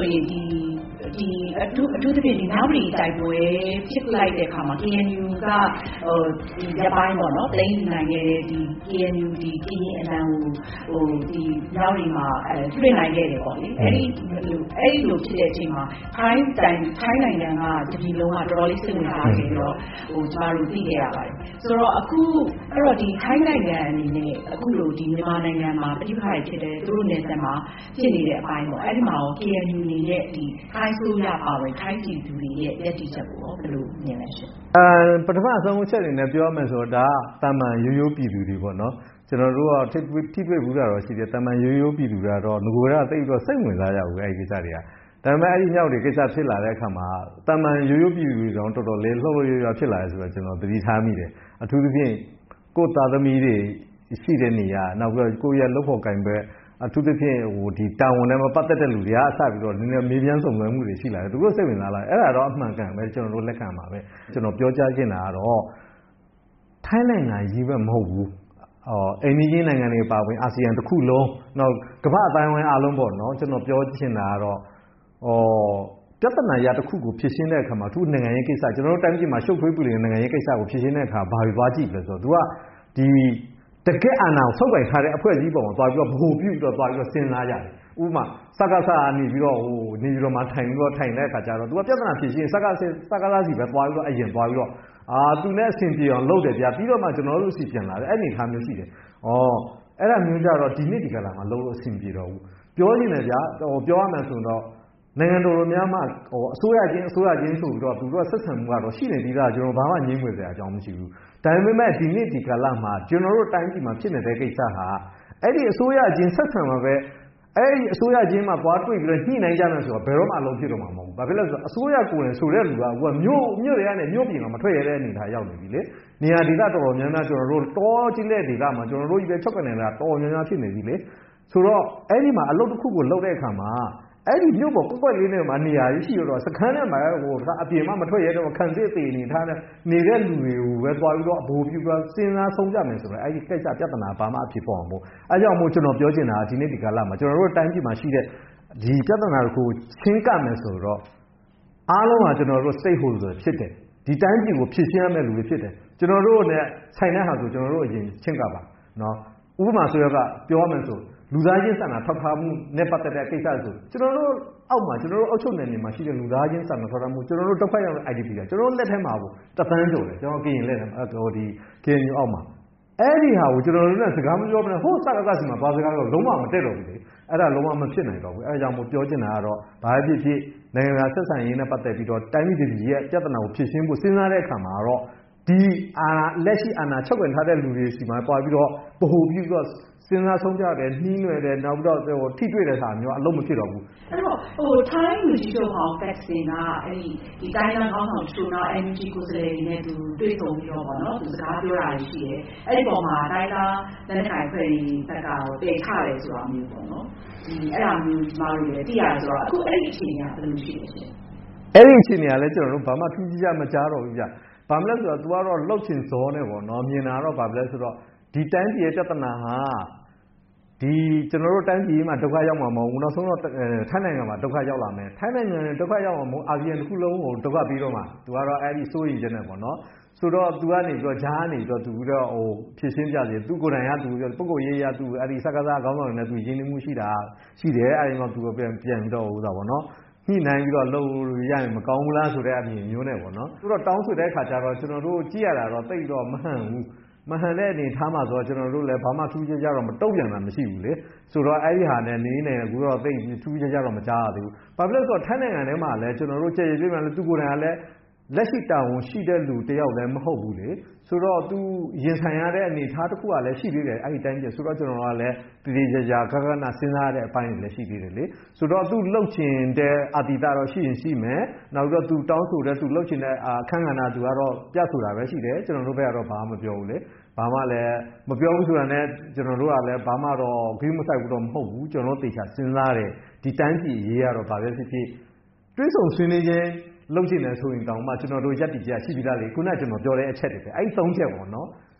ထူးသဖြင့်ဒီနောက်ပြည်တိုက်ပွဲဖြစ်လိုက်တဲ့အခါမှာ KNU ကဒီရပိုင်းပေါ့နော်သိမ်းနိုင်ခဲ့တဲ့ဒီ KNU ဒီကရင်အလံကိုဒီနောက်ပြည်မှာတွေ့နိုင်ခဲ့တယ်ပေါ့လေအဲ့ဒီလိုဖြစ်တဲ့အချိန်မှာထိုင်းနိုင်ငံကဒီလုံးကတော်တော်လေးစိတ်ဝင်စားခဲ့တော့ကျမတို့သိခဲ့ရပါတယ်ဆိုတော့အခုအဲ့တော့ဒီထိုင်းနိုင်ငံအနေနဲ့အခုလိုဒီမြန်မာနိုင်ငံမှာပဋိပက္ခဖြစ်တဲ့သူတို့နယ်စပ်မှာဖြစ်နေတဲ့အပိုင်းပေါ့အဲ့ဒီမှာရော KNU နေနဲ့ဒီထိုင်းဆိုရပါဝင်ထိုင်းပြည်သူတွေရဲ့ရည်တည်ချက်ကိုဘယ်လိုမြင်လဲရှင်ပထမအဆုံးချက်အနေနဲ့ပြောရမယ်ဆိုတော့ဒါတာမန်ရိုးပြည်သူတွေပေါ့နော်ကျွန်တော်တို့ကထိတွေ့ဘူးတာတော့ရှိတယ်တာမန်ရိုးပြည်သူတွေကတော့ငကိုယ်ကတိတ်ပြီးတော့စိတ်ဝင်စားကြဘူးအဲ့ဒီကိစ္စတွေကဒါပေမဲ့အဲ့ဒီမြောက်တွေကိစ္စဖြစ်လာတဲ့အခါမှာတာမန်ရိုးပြည်သူတွေတော့တော်တော်လေးလှုပ်လှုပ်ရွရွဖြစ်လာတယ်ဆိုတော့ကျွန်တော်သတိထားမိတယ်အထူးသဖြင့်ကိုယ်သားသမီးတွေရှိတဲ့နေရာနောက်ပြီးတော့ကိုယ့်ရဲ့လုပ်ဖို့ကင်ပဲအထူးသဖြင့်ဒီတာဝန်နဲ့မပတ်သက်တဲ့လူတွေကအစပြီးတော့နည်းနည်းမေးမြန်းစုံစမ်းမှုတွေရှိလာတယ်သူတို့စိတ်ဝင်စားလာအဲ့ဒါတော့အမှန်ကန်ပဲကျွန်တော်တို့လက်ခံပါပဲကျွန်တော်ပြောကြားချင်တာကတော့ထိုင်းနိုင်ငံကြီးပဲမဟုတ်ဘူးအိန္ဒိယနိုင်ငံတွေပါဝင်အာဆီယံတစ်ခုလုံးနောက်ကမ္ဘာအတိုင်းဝိုင်းအားလုံးပေါ့နော်ကျွန်တော်ပြောချင်တာကတော့ပြဿနာရတစ်ခုကိုဖြစ်ရှင်းတဲ့အခါမှာသူနိုင်ငံရေးကိစ္စကျွန်တော်တို့တိုင်းပြည်မှာရှုပ်ထွေးပူနေတဲ့နိုင်ငံရေးကိစ္စကိုဖြစ်ရှင်းတဲ့အခါဘာတွေသွားကြည့်လဲဆိုတော့သူကဒီတကယ်အာဏာကိုဆုပ်ကိုင်ထားတဲ့အဖွဲ့အစည်းပေါ်မှာသွားပြီးတော့ဗဟိုပြုပြီးတော့သွားပြီးတော့စဉ်းစားကြတယ်ဥပမာစကားနေပြီးတော့မှထိုင်တဲ့အခါကျတော့သူကပြဿနာဖြစ်ရှင်းစကားစီပဲသွားပြီးတော့အရင်သွားပြီးတော့သူနဲ့အဆင်ပြေအောင်လုပ်တယ်ဗျာပြီးတော့မှကျွန်တော်တို့စီပြန်လာတယ်အဲ့ဒီထားမျိုးရှိတယ်အဲ့ဒါမျိုးကြတော့ဒီနေ့ဒီကလာမှာလုံးလို့အဆင်ပြေတော့ဘူးပြောနေတယ်ဗျာပြောရမယ်ဆိုတော့နိုင်ငံတော်များမှအစိုးရချင်းဆိုပြီးတော့သူတို့ဆက်ဆံမှုကတော့ရှိနေပြီးသားကျွန်တော်ဘာမှငြင်းငွေစရာအကြောင်းမရှိဘူးဒါပေမဲ့ဒီနေ့ဒီကလာမှာကျွန်တော်တို့တိုင်းပြည်မှာဖြစ်နေတဲ့ကိစ္စဟာအဲ့ဒီအစိုးရချင်းဆက်ဆံမှာပဲအဲ့ဒီအစိုးရချင်းမှာသွားတွေ့ပြီးတော့ညှိနှိုင်းကြမယ်ဆိုတော့ဘယ်တော့မှအလုံးဖြစ်တော့မှာမဟုတ်ဘူးဘာဖြစ်လဲဆိုတော့အစိုးရကိုယ်နဲ့ဆိုတဲ့လူကမြို့တွေကနေမြို့ပြင်မှာမထွက်ရတဲ့အနေထားရောက်နေပြီလေနေရာဒေသတော်တော်များများကျွန်တော်တို့တောကြီးတဲ့ဒေသမှာကျွန်တော်တို့ကြီးပဲချုပ်ကနေလာတော်တော်များများဖြစ်နေပြီလေဆိုတော့အဲ့ဒီမှာအလုပ်တစ်ခုကိုလုပ်တဲ့အခါမှာအဲ့ဒီမြို့ပေါ်ကွက်လေးနဲ့မှာနေရာကြီးရှိတော့စခန်းထဲမှာအပြင်မှာမထွက်ရတော့ခံစစ်သေးနေထားတဲ့နေတဲ့လူတွေကိုပဲသွားပြီးတော့အဘူပြူစဉ်းစားဆုံးကြမယ်ဆိုတော့အဲ့ဒီကိစ္စပြဿနာဘာမှအဖြစ်ပေါ်အောင်မို့အဲ့ကြောင့်မို့ကျွန်တော်ပြောချင်တာဒီနေ့ဒီကာလမှာကျွန်တော်တို့တိုင်းပြည်မှာရှိတဲ့ဒီပြဿနာကိုချင်းကမယ်ဆိုတော့အားလုံးကကျွန်တော်တို့ stakeholder ဖြစ်တယ်ဒီတိုင်းပြည်ကိုဖြည့်ရှင်းရမယ့်လူတွေဖြစ်တယ်ကျွန်တော်တို့နဲ့ဆိုင်တဲ့ဟာဆိုကျွန်တော်တို့အရင်ချင်းကပါနော်ဥပမာဆိုရကပြောရမယ်ဆိုလူသားချင်းစာနာထောက်ထားမှုနဲ့ပတ်သက်တဲ့ကိစ္စဆိုကျွန်တော်တို့အောက်မှာကျွန်တော်တို့အုပ်ချုပ်နယ်မြေမှာရှိတဲ့လူသားချင်းစာနာထောက်ထားမှုကျွန်တော်တို့တစ်ဖက်ရောက်တဲ့ IDP ကကျွန်တော်တို့လက်ထဲမှာပေါ့တသန်းကျော်တယ်ကျွန်တော်ကရင်လက်ထဲမှာဒီ KNU အောက်မှာအဲ့ဒီဟာကိုကျွန်တော်တို့နဲ့စကားမပြောဘဲနဲ့ဟိုစကားစီမှာဘာစကားတော့လုံးဝမတက်တော့ဘူးလေအဲ့ဒါလုံးဝမဖြစ်နိုင်တော့ဘူးအဲ့ဒါကြောင့်မို့ပြောချင်တာကတော့ဘာဖြစ်နိုင်ငံဆက်ဆံရေးနဲ့ပတ်သက်ပြီးတော့တိုင်းပြည်ရဲ့ပြဿနာကိုဖြေရှင်းဖို့စဉ်းစားတဲ့အခါမှာတော့ဒီလက်ရှိအာဏာချုပ်ဝင်ထားတဲ့လူတွေစီမှာပွားပြီးတော့ဗဟိုပြုပြီးတော့စဉ်းစားဆုံးကြတယ်နှီးနွယ်တယ်နောက်ပြီးတော့ထိတွေ့တဲ့ဟာမျိုးအလုံးမဖြစ်တော့ဘူးအဲ့တော့ထိုင်းလူကြီးတို့ဟောင်း vaccine ကအဲ့ဒီတိုင်းလမ်းကောင်းဆောင်ချိုးတော့ energy ကိုယ်စားလှယ်တွေနဲ့သူတွေ့ဆုံပြီးတော့ပေါ့နော်သူစကားပြောတာရှိတယ်အဲ့ဒီပေါ်မှာတိုင်းသားလက်နက်ကိုင်ဖွဲ့တွေဘက်ကတော့တည်ခတယ်ဆိုတာမျိုးပေါ့နော်ဒီအဲ့ဒါမျိုးကျမတို့လည်းသိရတယ်ဆိုတော့အခုအဲ့ဒီအခြေအနေကဘယ်လိုရှိလဲရှင်အဲ့ဒီအခြေအနေကလည်းကျွန်တော်တို့ဘာမှထူးခြားမကြားတော့ဘူးဗျဘာမလဲဆိုတော့ तू ကတော့လှုပ်ချင်စောနေပေါ့နော်မြင်တာတော့ဘာလဲဆိုတော့ဒီတိုင်းပြည်ရဲ့ပြဿနာဟာဒီကျွန်တော်တို့တိုင်းပြည်မှာဒုက္ခရောက်မှာမဟုတ်ဘူးနောက်ဆုံးတော့ထိုင်းနိုင်ငံမှာဒုက္ခရောက်လာမယ်ထိုင်းနိုင်ငံနဲ့ဒုက္ခရောက်မှာမဟုတ်အာဆီယံတစ်ခုလုံးကိုဒုက္ခပြီးတော့မှ तू ကတော့အဲ့ဒီစိုးရိမ်ချက်နဲ့ပေါ့နော်ဆိုတော့ तू ကနေပြီးတော့ဂျားနေပြီးတော့ तू ပြီးတော့ဖြည့်ရှင်းပြစီ तू ကိုယ်တိုင်က तू ပုဂ္ဂိုလ်ရေးရ तू အဲ့ဒီစကားစားအကောင်းဆောင်တွေနဲ့ तू ရင်းနှီးမှုရှိတယ်အဲ့ဒီမှာ तू ပြန်ပြီးတော့ဥစ္စာပေါ့နော်ညှိနှိုင်းပြီးတော့လှုပ်လို့ရရင်မကောင်းဘူးလားဆိုတဲ့အမြင်မျိုးနဲ့ပေါ့နော်သူတို့တောင်းဆိုတဲ့အခါကျတော့ကျွန်တော်တို့ကြည့်ရတာတော့တိတ်တော့မဟန့်ဘူးမဟန်တဲ့အနေထားမှာဆိုတော့ကျွန်တော်တို့လည်းဘာမှထူးခြားကြတော့မတုံ့ပြန်တာမရှိဘူးလေဆိုတော့အဲ့ဒီဟာနဲ့နေနေကူတော့သိထူးခြားကြတော့မကြားရသေးဘူးဘာဖြစ်လို့ဆိုတော့ထိုင်းနိုင်ငံထဲမှာလည်းကျွန်တော်တို့ကြည်ရည်ပြမှလည်းသူကိုယ်တိုင်ကလည်းလက်ရှိတာဝန်ရှိတဲ့လူတယောက်လည်းမဟုတ်ဘူးလေဆိုတော့သူရင်ဆိုင်ရတဲ့အနေအထားတစ်ခုကလည်းရှိသေးတယ်အဲ့ဒီတိုင်းကျဆိုတော့ကျွန်တော်ကလည်းတည်တည်ကြကြခက်ခက်နာစဉ်းစားရတဲ့အပိုင်းတွေလည်းရှိသေးတယ်လေဆိုတော့သူလှုပ်ချင်တဲ့အာတိတာတော့ရှိရင်ရှိမယ်နောက်တော့သူတောင်းဆိုတဲ့သူလှုပ်ချင်တဲ့အခန်းကဏ္ဍသူကတော့ပြဆိုတာပဲရှိတယ်ကျွန်တော်တို့ဘက်ကတော့ဘာမှမပြောဘူးလေဘာမှလည်းမပြောဘူးဆိုတာနဲ့ကျွန်တော်တို့ကလည်းဘာမှတော့ဂိမ်းမဆိုင်ဘူးတော့မဟုတ်ဘူးကျွန်တော်တို့တေချာစဉ်းစားတယ်ဒီတိုင်းပြည်ရေးရတော့ဘာပဲဖြစ်ဖြစ်တွေးဆုံဆွေးနွေးခြင်းလုပ်ချင်တယ်ဆိုရင်တောင်မှကျွန်တော်တို့ရက်တည်ကြရှိပြီးသားလေခုနကကျွန်တော်ပြောတဲ့အချက်တွေပဲအဲ့ဒီ၃ချက်ပေါ့နော်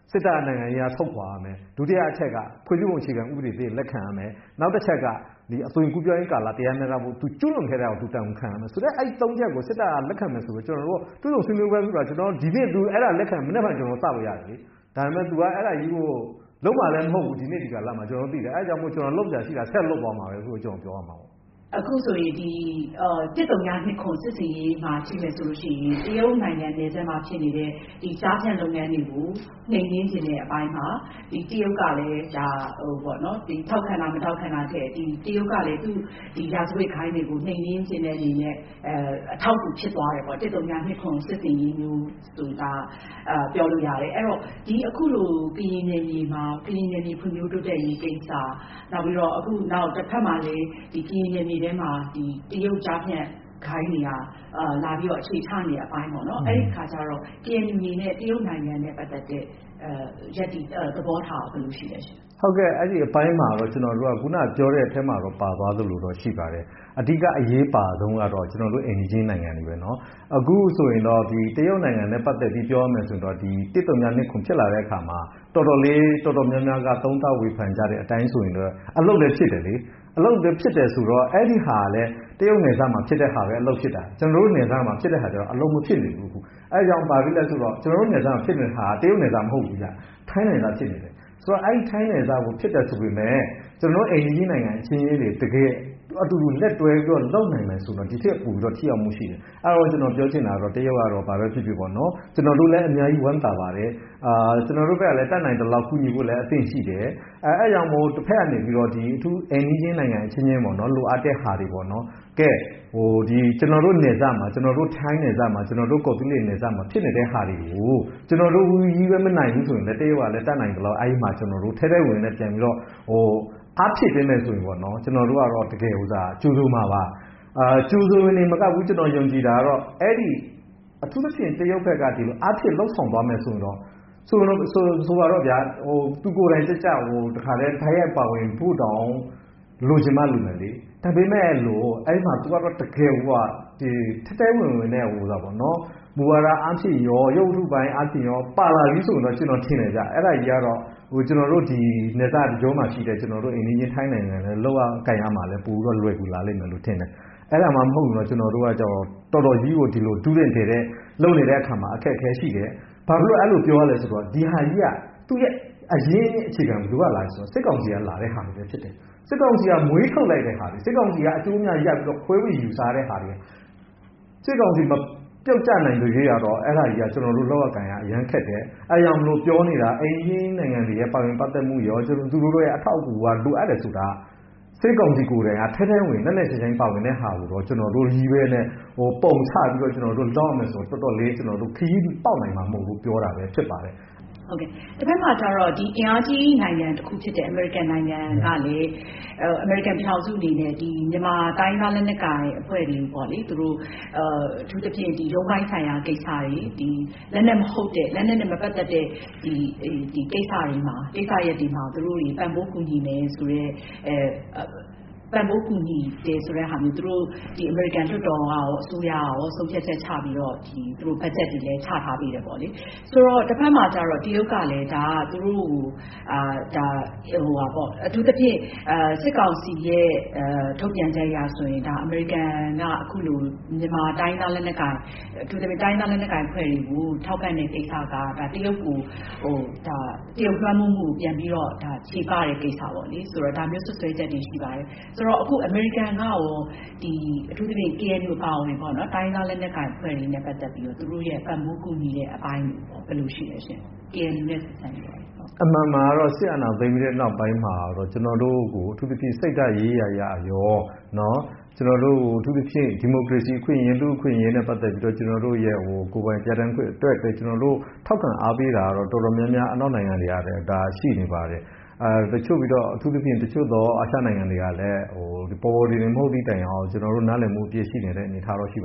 စစ်တပ်နိုင်ငံရေးကထုတ်ပေါ်ရမယ်ဒုတိယအချက်ကဖွဲ့စည်းပုံအခြေခံဥပဒေတွေလက်ခံရမယ်နောက်တစ်ချက်ကဒီအသွင်ကူးပြောင်းရေးကာလတရားမျှတဖို့သူကျွလွန်ခဲ့တဲ့အောင်သူတောင်းခံရမယ်ဆိုတော့အဲ့3ချက်ကိုစစ်တပ်ကလက်ခံမယ်ဆိုတော့ကျွန်တော်တို့တွေ့ဆုံဆွေးနွေးပွဲဆိုတာကျွန်တော်ဒီနေ့သူအဲ့ဒါလက်ခံမနေ့ကကျွန်တော်စလို့ရတယ်လေဒါပေမဲ့သူကအဲ့ဒါကြီးကိုလုံးဝလည်းမဟုတ်ဘူးဒီနေ့ဒီကာလမှာကျွန်တော်သိတယ်အဲ့ဒါကြောင့်မို့ကျွန်တော်လုပ်ကြရှိတာဆက်လုပ်သွားမှာပဲဆိုတော့ကျွန်တော်ပြောရမှာပေါ့အခုဆိုရင်ဒီ132ခုစစ်စင်ရေးမှာကြည့်မယ်ဆိုလို့ရှိရင်တရုတ်နိုင်ငံနယ်စပ်မှာဖြစ်နေတဲ့ဒီကြားဖြတ်လုပ်ငန်းတွေကိုနှိမ်နင်းခြင်းတဲ့အပိုင်းမှာဒီတရုတ်ကလည်းဒါပေါ့နော်ဒီထောက်ခံတာမထောက်ခံတာတဲ့ဒီတရုတ်ကလည်းသူဒီရာဇဝတ်ခိုင်းတွေကိုနှိမ်နင်းခြင်းတဲ့အနေနဲ့အထောက်အကူဖြစ်သွားတယ်ပေါ့132ခုစစ်စင်ရေးမျိုးဆိုတာပြောလို့ရတယ်အဲ့တော့ဒီအခုလိုကရင်နယ်မြေမှာကရင်နယ်မြေဖွံ့ဖြိုးတိုးတက်ရေးကိစ္စနောက်ပြီးတော့အခုနောက်တစ်ဖက်မှာလည်းဒီကရင်နယ်မြေထဲမှာဒီတရုတ်ကြားဖြတ်ခိုင်းနေတာလာပြီးတော့အခြေချနေတဲ့အပိုင်းပေါ့နော်အဲ့ဒီခါကျတော့ KNU နဲ့တရုတ်နိုင်ငံနဲ့ပတ်သက်တဲ့ရက်ဒီသဘောထားဘယ်လိုရှိလဲရှင်ဟုတ်ကဲ့အဲ့ဒီအပိုင်းမှာတော့ကျွန်တော်တို့ကခုနပြောတဲ့အထက်မှာတော့ပါသွားသလိုတော့ရှိပါတယ်အဓိကအရေးပါဆုံးကတော့ကျွန်တော်တို့အိန္ဒိယနိုင်ငံတွေပဲเนาะအခုဆိုရင်တော့ဒီတရုတ်နိုင်ငံနဲ့ပတ်သက်ပြီးပြောရမယ်ဆိုတော့ဒီ132ခုဖြစ်လာတဲ့အခါမှာတော်တော်များများကသုံးသပ်ဝေဖန်ကြတဲ့အတိုင်းဆိုရင်တော့အလုပ်လည်းဖြစ်တယ်လေအလုပ်လည်းဖြစ်တယ်ဆိုတော့အဲ့ဒီဟာလည်းတရုတ်နယ်စပ်မှာဖြစ်တဲ့ဟာပဲအလုပ်ဖြစ်တာကျွန်တော်တို့နယ်စပ်မှာဖြစ်တဲ့ဟာကျတော့အလုပ်မဖြစ်နေဘူးအဲကြောင့်ပါပြီလဲဆိုတော့ကျွန်တော်တို့နယ်စပ်မှာဖြစ်နေတဲ့ဟာတရုတ်နယ်စပ်မဟုတ်ဘူးကြာထိုင်းနယ်စပ်ဖြစ်နေတယ်ဆိုတော့အဲ့ဒီထိုင်းနယ်စပ်ကိုဖြစ်တယ်ဆိုပေမဲ့ကျွန်တော်တို့အိန္ဒိယနိုင်ငံအချင်းချင်းတွေတကယ်အတူတူလက်တွဲပြီးတော့လုပ်နိုင်မယ်ဆိုတော့ဒီထက်ပိုပြီးတော့ထိရောက်မှုရှိတယ်အဲ့တော့ကျွန်တော်ပြောချင်တာတော့တရုတ်ကတော့ဘာပဲဖြစ်ဖြစ်ပေါ့နော်ကျွန်တော်တို့လည်းအများကြီးဝမ်းသာပါတယ်ကျွန်တော်တို့ကလည်းတတ်နိုင်တဲ့လောက်ကူညီဖို့လည်းအသင့်ရှိတယ်အဲ့ကြောင့်မို့တစ်ဖက်ကနေပြီးတော့ဒီအထူးအိန္ဒိယနိုင်ငံအချင်းချင်းပေါ့နော်လိုအပ်တဲ့ဟာတွေပေါ့နော်ကဲဒီကျွန်တော်တို့နယ်စပ်မှာကျွန်တော်တို့ထိုင်းနယ်စပ်မှာကျွန်တော်တို့ကော်ပီလေးနယ်စပ်မှာဖြစ်နေတဲ့ဟာတွေကိုကျွန်တော်တို့ကြီးပဲမနိုင်ဘူးဆိုရင်လည်းတရုတ်ကလည်းတတ်နိုင်တယ်လို့အဲ့ဒီမှာကျွန်တော်တို့ထဲထဲဝင်နေပြန်ပြီးတော့အားဖြစ်ပေးမယ်ဆိုရင်ပေါ့နော်ကျွန်တော်တို့ကတော့တကယ်ဥစားကျူးစိုးမှာပါကျူးစိုးနေမကဘူးကျွန်တော်ယုံကြည်တာကတော့အဲ့ဒီအထူးသဖြင့်တရုတ်ဘက်ကဒီလိုအားဖြစ်လှုပ်ဆောင်သွားမယ်ဆိုရင်တော့ဆိုတော့ဗျာသူကိုယ်တိုင်ကြကြတခါတည်းထိုင်ရိုက်ပါဝင်ဖို့တောင်လိုချင်မှလိုမယ်လေဒါပေမဲ့လို့အဲ့မှာသူကတော့တကယ်ဒီထထဲဝင်နဲ့ဆိုတာပေါ့နော်မူဝါဒအားဖြင့်ရောရုပ်ထုပိုင်းအားဖြင့်ရောပါလာပြီဆိုတော့ကျွန်တော်ထင်တယ်ကြအဲ့ဒါကြီးကတော့ကျွန်တော်တို့ဒီနေသားဒီကျောမှာရှိတဲ့ကျွန်တော်တို့အိန္ဒိယထိုင်းနိုင်ငံနဲ့လောက်အောင်ကြိုင်ရမှာလဲပို့တော့လွယ်ကူလာလိမ့်မယ်လို့ထင်တယ်အဲ့ဒါမှမဟုတ်ဘူးတော့ကျွန်တော်တို့ကကြောတော်တော်ကြီးကိုဒီလိုတူးတင်တဲ့လုံနေတဲ့အခါမှာအခက်အခဲရှိတယ်ဘာလို့အဲ့လိုပြောရလဲဆိုတော့ဒီဟာကြီးကသူ့ရဲ့အရင်အခြေခံဘယ်လိုကလာလဲဆိုတော့စစ်ကောင်စီကလာတဲ့ဟာတွေပဲဖြစ်တယ်စစ်ကောင်စီကမွေးထုတ်လိုက်တဲ့ဟာတွေစစ်ကောင်စီကအကျိုးများရပ်ပြီးတော့ခွဲဝေယူစားတဲ့ဟာတွေစစ်ကောင်စီမပြုတ်ကျနိုင်လို့ရတော့အဲ့ဒါကြီးကကျွန်တော်တို့လောက်အကန်ရအရန်ခက်တယ်အဲ့ကြောင့်မလို့ပြောနေတာအိန္ဒိယနိုင်ငံတွေရဲ့ပါဝင်ပတ်သက်မှုရောကျွန်တော်တို့ရဲ့အထောက်အကူကလိုအပ်တယ်ဆိုတာစစ်ကောင်စီကိုယ်တိုင်ကထဲထဲဝင်နဲ့ချင်းပါဝင်တဲ့ဟာကိုတော့ကျွန်တော်တို့ကြီးပဲနဲ့ပုံချပြီးတော့ကျွန်တော်တို့လောက်မယ်ဆိုတော့တော်တော်လေးကျွန်တော်တို့ခရီးပေါက်နိုင်မှာမဟုတ်ဘူးပြောတာပဲဖြစ်ပါတယ်ဟုတ်ကဲ့တစ်ဖက်မှာကျတော့ဒီအင်အားကြီးနိုင်ငံတစ်ခုဖြစ်တဲ့အမေရိကန်နိုင်ငံကလည်းအမေရိကန်ပြည်ထောင်စုအနေနဲ့ဒီမြန်မာတိုင်းသားလက်နက်ကိုင်အဖွဲ့တွေပေါ့လေသူတို့အထူးသဖြင့်ဒီရုံးပိုင်းဆိုင်ရာကိစ္စတွေဒီလက်နက်မဟုတ်တဲ့လက်နက်နဲ့မပတ်သက်တဲ့ဒီကိစ္စတွေမှာကိစ္စရပ်တွေမှာသူတို့တွေပံ့ပိုးကူညီမယ်ဆိုရဲပံ့ပိုးကူညီတယ်ဆိုတဲ့ဟာမျိုးသူတို့ဒီအမေရိကန်လွှတ်တော်ရောအစိုးရရောဆုံးဖြတ်ချက်ချပြီးတော့ဒီသူတို့ဘတ်ဂျက်တွေလည်းချထားပေးတယ်ပေါ့လေဆိုတော့တစ်ဖက်မှာကျတော့တရုတ်ကလည်းဒါသူတို့ဒါပေါ့အထူးသဖြင့်စစ်ကောင်စီရဲ့ထုတ်ပြန်ချက်အရဆိုရင်ဒါအမေရိကန်ကအခုလိုမြန်မာတိုင်းသားလက်နက်ကိုင်အထူးသဖြင့်တိုင်းသားလက်နက်ကိုင်ဖွဲ့တွေကိုထောက်ပံ့တဲ့ကိစ္စကဒါတရုတ်ကိုဒါတရုတ်လွှမ်းမိုးမှုပြန်ပြီးတော့ဒါခြေပတဲ့ကိစ္စပေါ့လေဆိုတော့ဒါမျိုးဆွဆွဲချက်တွေရှိပါတယ်ဆိုတော့အခုအမေရိကန်ကရောဒီအထူးသဖြင့် KNU ပါဝင်ပေါ့နော်တိုင်းသားလက်နက်ကိုင်ဖွဲ့တွေနဲ့ပတ်သက်ပြီးတော့သူတို့ရဲ့ပံ့ပိုးကူညီတဲ့အပိုင်းပေါ့ဘယ်လိုရှိလဲရှင် KNU နဲ့ဆက်ဆံပြီးအမှန်မှာတော့စစ်အာဏာသိမ်းပြီးတဲ့နောက်ပိုင်းမှာတော့ကျွန်တော်တို့ကိုအထူးသဖြင့်စိတ်ဓာတ်ရေးရာရောเนาะကျွန်တော်တို့အထူးသဖြင့်ဒီမိုကရေစီအခွင့်အရေးလူ့အခွင့်အရေးနဲ့ပတ်သက်ပြီးတော့ကျွန်တော်တို့ရဲ့ကိုယ်ပိုင်ပြဋ္ဌာန်းခွင့်အတွက်ကျွန်တော်တို့ထောက်ခံအားပေးတာတော့တော်တော်များများအနောက်နိုင်ငံတွေရတယ်ဒါရှိနေပါတယ်တချို့ပြီးတော့အထူးသဖြင့်တချို့သောအာရှနိုင်ငံတွေကလည်းဒီပေါ်ပေါ်ဒီမဟုတ်သည့်တိုင်အောင်ကျွန်တော်တို့နားလည်မှုအပြည့်ရှိနေတဲ့အနေအထားတော့ရှိပါတယ်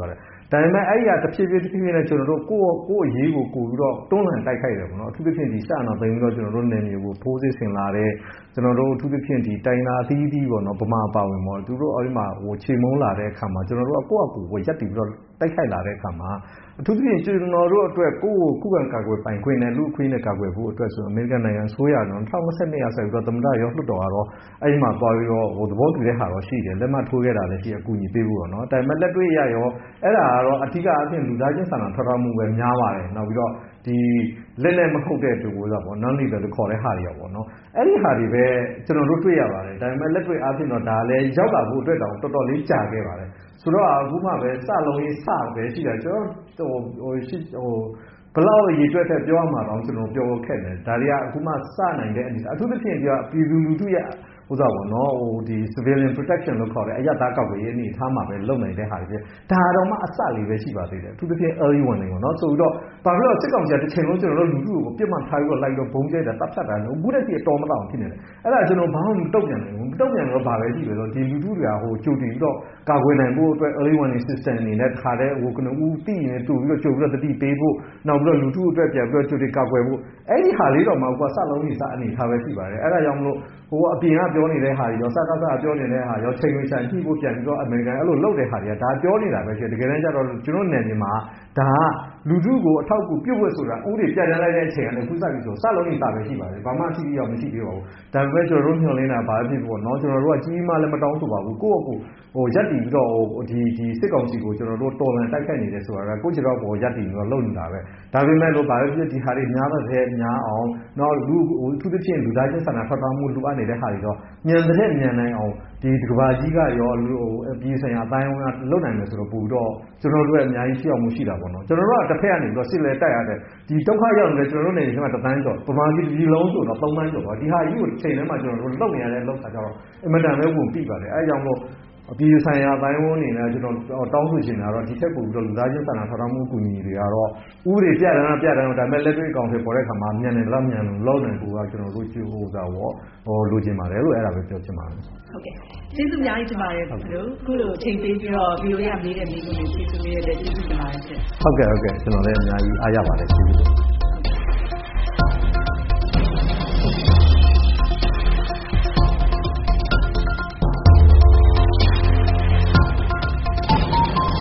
ဒါပေမဲ့အဲ့ဒီကတစ်ဖြည်းဖြည်းနဲ့ကျွန်တော်တို့ကိုယ့်အရေးကိုကိုပြီးတော့တွန်းလှန်တိုက်ခိုက်တယ်ပေါ့နော်အထူးသဖြင့်ဒီစအနာသိမ်းပြီးတော့ကျွန်တော်တို့နယ်မြေကိုဖိုးစစ်ဆင်လာတဲ့ကျွန်တော်တို့အထူးသဖြင့်ဒီတိုင်းနာအသီးသီးပေါ့နော်ဗမာပါဝင်ပေါ့သူတို့အဲ့ဒီမှာခြေမုံးလာတဲ့အခါမှာကျွန်တော်တို့ကိုယ့်အကူကိုရက်တည်ပြီးတော့တိုက်ခိုက်လာတဲ့အခါမှာအထူးသဖြင့်ကျွန်တော်တို့အတွက်ကိုယ့်ကိုခုခံကာကွယ်ပိုင်ခွင့်နဲ့လူ့အခွင့်အရေးနဲ့ကာကွယ်ဖို့အတွက်ဆိုအမေရိကန်နိုင်ငံဆိုရတော့2022ရာဆိုပြီးတော့သမ္မတရောလွှတ်တော်ကတော့အဲ့ဒီမှာသွားပြီးတော့သဘောတူတဲ့ဟာတော့ရှိတယ်လက်မှတ်ထိုးခဲ့တာလည်းရှိအကူအညီပေးဖို့ပေါ့နော်ဒါပေမဲ့လက်တွေ့ရရောအဲ့ဒါကတော့အထူးအဖြင့်လူသားချင်းစာနာထောက်ထားမှုပဲများပါတယ်နောက်ပြီးတော့ဒီလက်နဲ့မဟုတ်တဲ့တူလို့ပေါ့non lethal လို့ခေါ်တဲ့ဟာတွေပေါ့နော်အဲ့ဒီဟာတွေပဲကျွန်တော်တို့တွေ့ရပါတယ်ဒါပေမဲ့လက်တွေ့အားဖြင့်တော့ဒါလည်းရောက်လာဖို့အတွက်တောင်တော်တော်လေးကြာခဲ့ပါတယ်ဆိုတော့အခုမှပဲစလုံးရေးစပဲရှိတယ်ကျွန်တော်ဘလောက်ရည်တွက်တဲ့ပြောရမှာတော့ကျွန်တော်ပြောခဲ့တယ်ဒါတွေကအခုမှစနိုင်တဲ့အနေအထူးသဖြင့်ပြပြည်သူလူထုရဲ့ဥစ္စာပေါ့နော်ဒီ civilian protection လို့ခေါ်တဲ့အရပ်သားကောက်ွယ်ရေးအနေထားမှာပဲလုပ်နိုင်တဲ့ဟာတွေဒါတော့မှအစလေးပဲရှိပါသေးတယ်အထူးသဖြင့် early warning ပေါ့နော်ဆိုပြီးတော့ဘာလို့လဲစစ်ကောင်စီကတစ်ချိန်လုံးကျွန်တော်တို့လူထုကိုပြစ်မှတ်ထားပြီးတော့လိုက်တော့ဘုံကျဲတာတပ်ဖြတ်တာလို့အခုတည်းကတော်မတောင်ဖြစ်နေတယ်အဲ့ဒါကျွန်တော်ဘာမှမတုတ်ပြန်နိုင်ဘူးမတုတ်ပြန်တော့ဘာပဲရှိပဲဆိုဒီလူထုတွေကကြိုတင်ပြီးတော့ကာကွယ်နိုင်ဖို့အတွက် early warning system အနေနဲ့ခါတဲ့ကနဦးသိရင်တူပြီးတော့ကြိုပြီးတော့တတိပေးဖို့နောက်ပြီးတော့လူထုအတွက်ပြန်ပြီးတော့ကြိုတင်ကာကွယ်ဖို့အဲ့ဒီဟာလေးတော့မှစလုံးကြီးစအနေထားပဲရှိပါတယ်အဲ့ဒါကြောင့်မလို့အပြင်ကပြောနေတဲ့ဟာတွေရောစကားပြောနေတဲ့ဟာရောချိန်ဝင်ဆိုင်ကြည့်ဖို့ပြန်ပြီးတော့အမေရိကန်အဲ့လိုလုပ်တဲ့ဟာတွေကဒါပြောနေတာပဲရှိတယ်တကယ်တမ်းကျတော့ကျွန်တော်နယ်မြေမှာဒါကလူထုကိုအထောက်အကူပြုတ်ဖို့ဆိုတာဥပဒေပြဋ္ဌာန်းလိုက်တဲ့အချိန်ကလည်းခုစပြီဆိုစလုံးကြီးစပဲရှိပါတယ်ဘာမှအထူးရောမရှိသေးပါဘူးဒါပေမဲ့ကျွန်တော်တို့ညှော်လင်းတာဘာဖြစ်ပေါ့နော်ကျွန်တော်တို့ကကြီးမားလည်းမတောင်းဆိုပါဘူးကိုယ့်အကူရက်တည်ပြီးတော့ဒီစစ်ကောင်စီကိုကျွန်တော်တို့တော်လန်တိုက်ခိုက်နေတယ်ဆိုတာကကိုယ့်ကြောက်ပေါ်ရက်တည်ပြီးတော့လုပ်နေတာပဲဒါပေမဲ့လို့ဘာပဲဖြစ်ဒီဟာတွေများတဲ့များအောင်တော့လူအထူးသဖြင့်လူသားချင်းစာနာထောက်ထားမှုလိုအပ်နေတဲ့ဟာတွေတော့မြန်တဲ့မြန်နိုင်အောင်ဒီကဘာကြီးကရောပြည်ဆိုင်ရာအတိုင်းအဝန်းကလုပ်နိုင်မယ်ဆိုတော့ပို့တော့ကျွန်တော်တို့ရဲ့အများကြီးရှိအောင်မှုရှိတာပေါ့နော်ကျွန်တော်တို့ကတစ်ဖက်ကနေပြီးတော့စစ်လဲတိုက်ရတယ်ဒီဒုက္ခရောက်နေတယ်ကျွန်တော်တို့နေဒီမှာတစ်တိုင်းကျော်ပမာကြီးဒီလုံးဆိုတော့3တန်းကျော်ပါဒီဟာကြီးကိုချိန်ထဲမှာကျွန်တော်တို့လုပ်နေရတဲ့လောက်ခါကျတော့အင်မတန်ပဲဝင်ပြီးပါတယ်အဲအကြောင်းလို့အပြည်ဆိုင်ရာအတိုင်းအဝန်းနေနဲ့ကျွန်တော်တောင်းဆိုချင်တာတော့ဒီထက်ပိုပြီးတော့လူသားချင်းစာနာထောက်ထားမှုအကူအညီတွေကတော့ဥပဒေပြဋ္ဌာန်းတော့ဒါပေမဲ့လက်တွေ့အကောင်အထည်ပေါ်တဲ့အခါမှာမြန်တယ်လားမြန်လို့နိုင်ဖို့ကကျွန်တော်တို့ကြိုးစားတော့လိုချင်ပါတယ်လို့အဲ့ဒါပဲပြောချင်ပါတယ်ဟုတ်ကဲ့ကျေးဇူးအများကြီးတင်ပါတယ်ဘလို့ခုလိုချိန်ပေးပြီးတော့ video ရမေးတဲ့မိကုန်းကိုကျေးဇူးပေးရတဲ့ကျေးဇူးတင်ပါတယ်ဟုတ်ကဲ့ကျွန်တော်လည်းအများကြီးအားရပါတယ်ကျေးဇူး